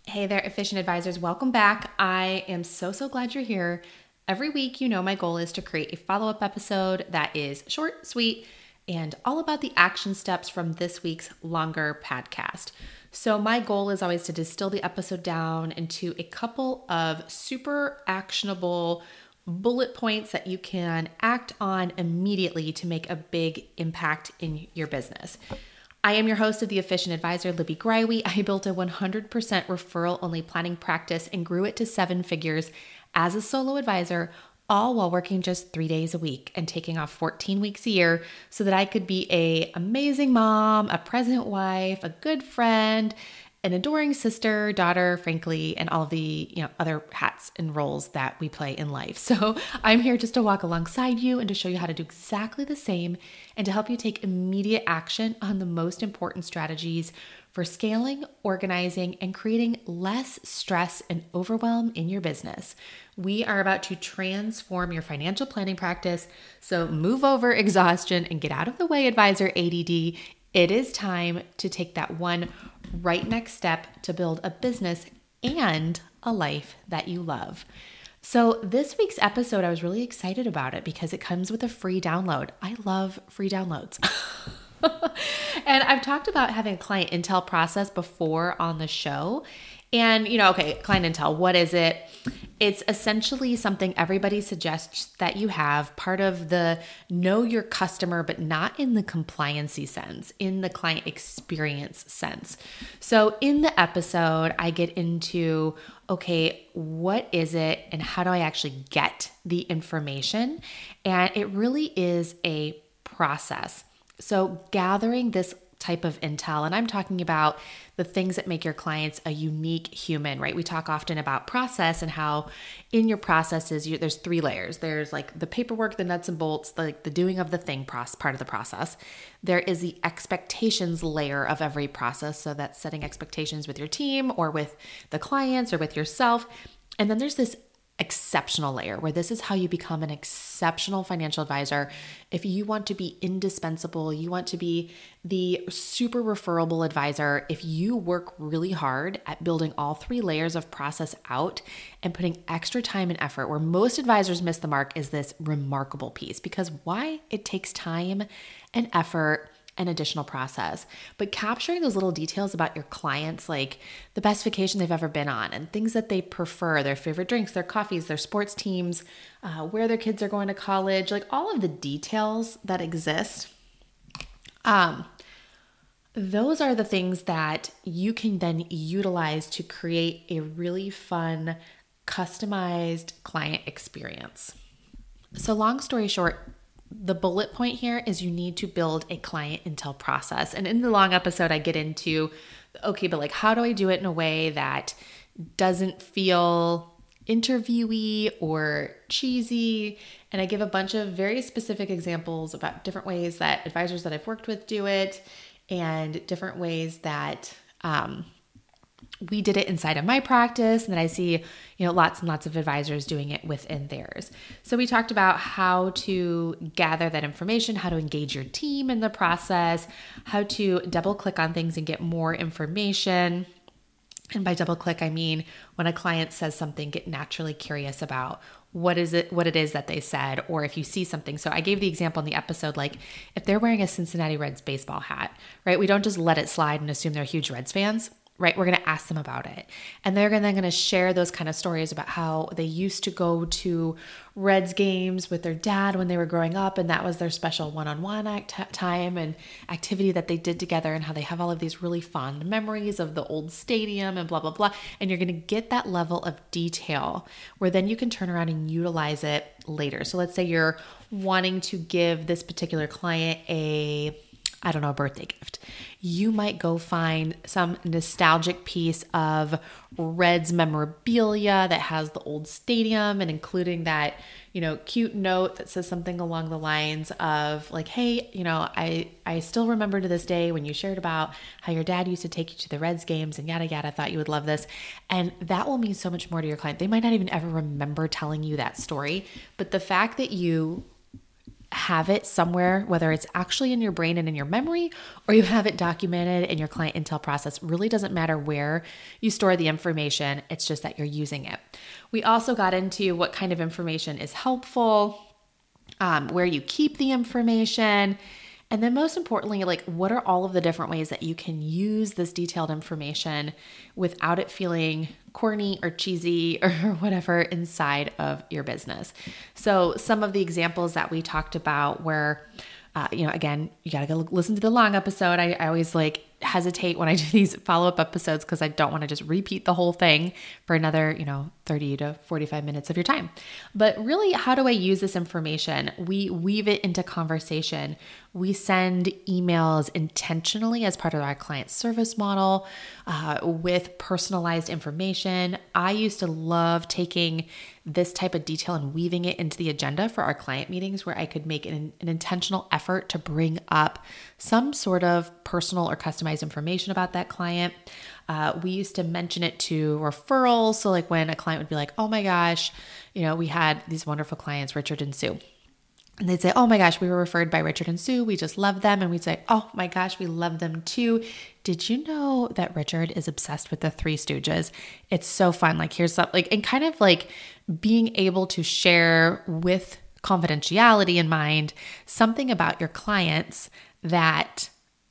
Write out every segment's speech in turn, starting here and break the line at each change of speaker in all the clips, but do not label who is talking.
Hey there, Efficient Advisors. Welcome back. I am so glad you're here. Every week, my goal is to create a follow-up episode that is short, sweet, and all about the action steps from this week's longer podcast. So my goal is always to distill the episode down into a couple of super actionable bullet points that you can act on immediately to make a big impact in your business. I am your host of The Efficient Advisor, Libby Greiwe. I built a 100% referral-only planning practice and grew it to 7 figures as a solo advisor, all while working just 3 days a week and taking off 14 weeks a year so that I could be an amazing mom, a present wife, a good friend, an adoring sister, daughter, frankly, and all of the other hats and roles that we play in life. So I'm here just to walk alongside you and to show you how to do exactly the same and to help you take immediate action on the most important strategies for scaling, organizing, and creating less stress and overwhelm in your business. We are about to transform your financial planning practice. So move over exhaustion and get out of the way, advisor ADD. It is time to take that one right next step to build a business and a life that you love. So this week's episode, I was really excited about it because it comes with a free download. I love free downloads. And I've talked about having a client intel process before on the show. And, client intel, what is it? It's essentially something everybody suggests that you have, part of the know your customer, but not in the compliancy sense, in the client experience sense. So in the episode, I get into, what is it and how do I actually get the information? And it really is a process. So gathering this type of intel, and I'm talking about the things that make your clients a unique human, right? We talk often about process and how in your processes, there's 3 layers. There's like the paperwork, the nuts and bolts, like the doing of the thing part of the process. There is the expectations layer of every process. So that's setting expectations with your team or with the clients or with yourself. And then there's this exceptional layer where this is how you become an exceptional financial advisor. If you want to be indispensable, you want to be the super referable advisor, if you work really hard at building all 3 layers of process out and putting extra time and effort, where most advisors miss the mark is this remarkable piece. Because why? It takes time and effort and additional process, but capturing those little details about your clients, like the best vacation they've ever been on and things that they prefer, their favorite drinks, their coffees, their sports teams, where their kids are going to college, like all of the details that exist. Those are the things that you can then utilize to create a really fun, customized client experience. So long story short, the bullet point here is you need to build a client intel process. And in the long episode, I get into, but how do I do it in a way that doesn't feel interviewee or cheesy? And I give a bunch of very specific examples about different ways that advisors that I've worked with do it and different ways that we did it inside of my practice, and then I see, lots and lots of advisors doing it within theirs. So we talked about how to gather that information, how to engage your team in the process, how to double click on things and get more information. And by double click, I mean when a client says something, get naturally curious about what it is that they said, or if you see something. So I gave the example in the episode, like if they're wearing a Cincinnati Reds baseball hat, right? We don't just let it slide and assume they're huge Reds fans. Right? We're going to ask them about it. And they're then going to share those kind of stories about how they used to go to Reds games with their dad when they were growing up. And that was their special one-on-one time and activity that they did together, and how they have all of these really fond memories of the old stadium and blah, blah, blah. And you're going to get that level of detail where then you can turn around and utilize it later. So let's say you're wanting to give this particular client a birthday gift. You might go find some nostalgic piece of Reds memorabilia that has the old stadium, and including that, cute note that says something along the lines of like, hey, I still remember to this day when you shared about how your dad used to take you to the Reds games and yada, yada, thought you would love this. And that will mean so much more to your client. They might not even ever remember telling you that story, but the fact that you have it somewhere, whether it's actually in your brain and in your memory, or you have it documented in your client intel process. Really doesn't matter where you store the information. It's just that you're using it. We also got into what kind of information is helpful, where you keep the information, and then most importantly, like what are all of the different ways that you can use this detailed information without it feeling corny or cheesy or whatever inside of your business. So some of the examples that we talked about were, again, you got to go listen to the long episode. I always hesitate when I do these follow-up episodes because I don't want to just repeat the whole thing for another, 30 to 45 minutes of your time. But really, how do I use this information? We weave it into conversation. We send emails intentionally as part of our client service model with personalized information. I used to love taking this type of detail and weaving it into the agenda for our client meetings where I could make an intentional effort to bring up some sort of personal or customized information about that client. We used to mention it to referrals. So like when a client would be like, oh my gosh, we had these wonderful clients, Richard and Sue. And they'd say, oh my gosh, we were referred by Richard and Sue. We just love them. And we'd say, oh my gosh, we love them too. Did you know that Richard is obsessed with the Three Stooges? It's so fun. Here's something, and kind of being able to share with confidentiality in mind, something about your clients that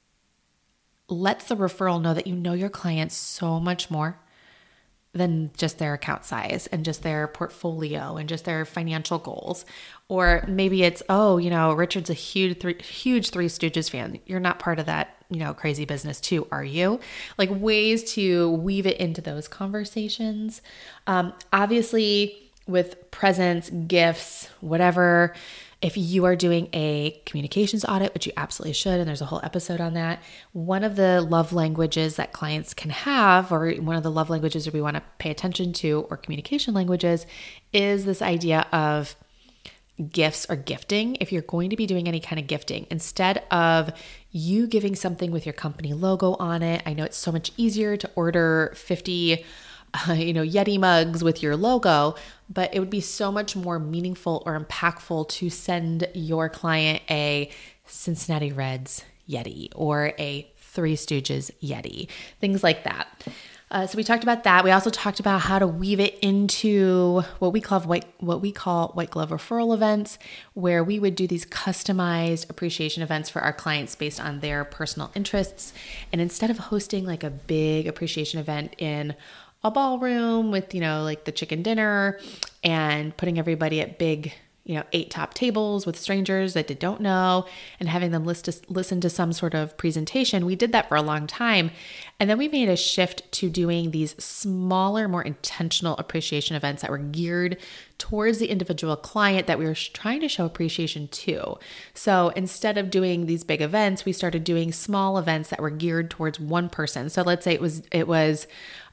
lets the referral know that you know your clients so much more than just their account size and just their portfolio and just their financial goals. Or maybe it's, Richard's a huge Three Stooges fan. You're not part of that, crazy business too, are you? Ways to weave it into those conversations. Obviously with presents, gifts, whatever. If you are doing a communications audit, which you absolutely should, and there's a whole episode on that, one of the love languages that clients can have, or one of the love languages that we want to pay attention to, or communication languages, is this idea of gifts or gifting. If you're going to be doing any kind of gifting, instead of you giving something with your company logo on it, I know it's so much easier to order 50 Yeti mugs with your logo, but it would be so much more meaningful or impactful to send your client a Cincinnati Reds Yeti or a Three Stooges Yeti, things like that. So we talked about that. We also talked about how to weave it into what we call white glove referral events, where we would do these customized appreciation events for our clients based on their personal interests. And instead of hosting a big appreciation event in a ballroom with, the chicken dinner and putting everybody at big, 8 top tables with strangers that they don't know and having them listen to some sort of presentation. We did that for a long time. And then we made a shift to doing these smaller, more intentional appreciation events that were geared towards the individual client that we were trying to show appreciation to. So instead of doing these big events, we started doing small events that were geared towards one person. So let's say it was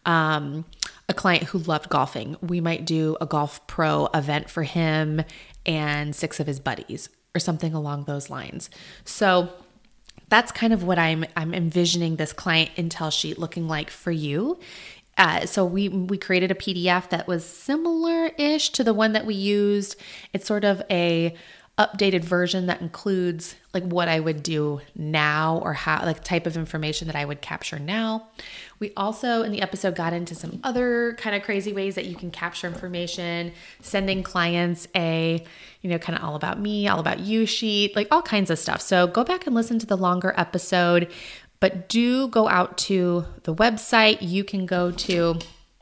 a client who loved golfing. We might do a golf pro event for him and 6 of his buddies or something along those lines. So that's kind of what I'm envisioning this client intel sheet looking like for you. So we created a PDF that was similar-ish to the one that we used. It's sort of a updated version that includes what I would do now, or how type of information that I would capture now. We also in the episode got into some other kind of crazy ways that you can capture information, sending clients a, kind of all about me, all about you sheet, all kinds of stuff. So go back and listen to the longer episode, but do go out to the website. You can go to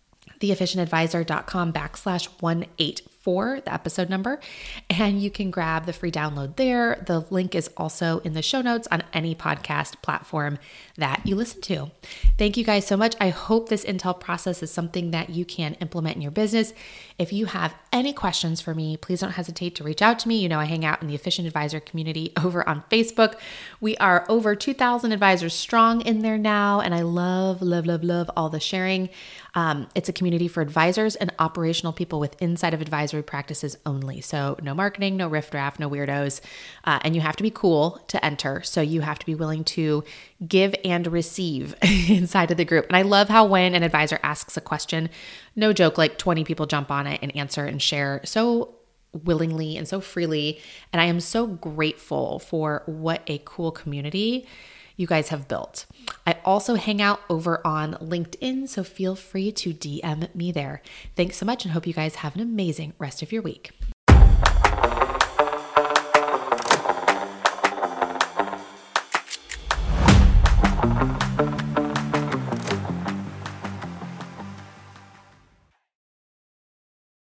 theefficientadvisor.com/184, the episode number, and you can grab the free download there. The link is also in the show notes on any podcast platform that you listen to. Thank you guys so much. I hope this intel process is something that you can implement in your business. If you have any questions for me, please don't hesitate to reach out to me. I hang out in the Efficient Advisor community over on Facebook. We are over 2,000 advisors strong in there now, and I love all the sharing. It's a community for advisors and operational people with inside of advisory practices only. So no marketing, no riffraff, no weirdos. And you have to be cool to enter. So you have to be willing to give and receive inside of the group. And I love how when an advisor asks a question, no joke, 20 people jump on it and answer and share so willingly and so freely. And I am so grateful for what a cool community you guys have built. I also hang out over on LinkedIn, so feel free to DM me there. Thanks so much and hope you guys have an amazing rest of your week.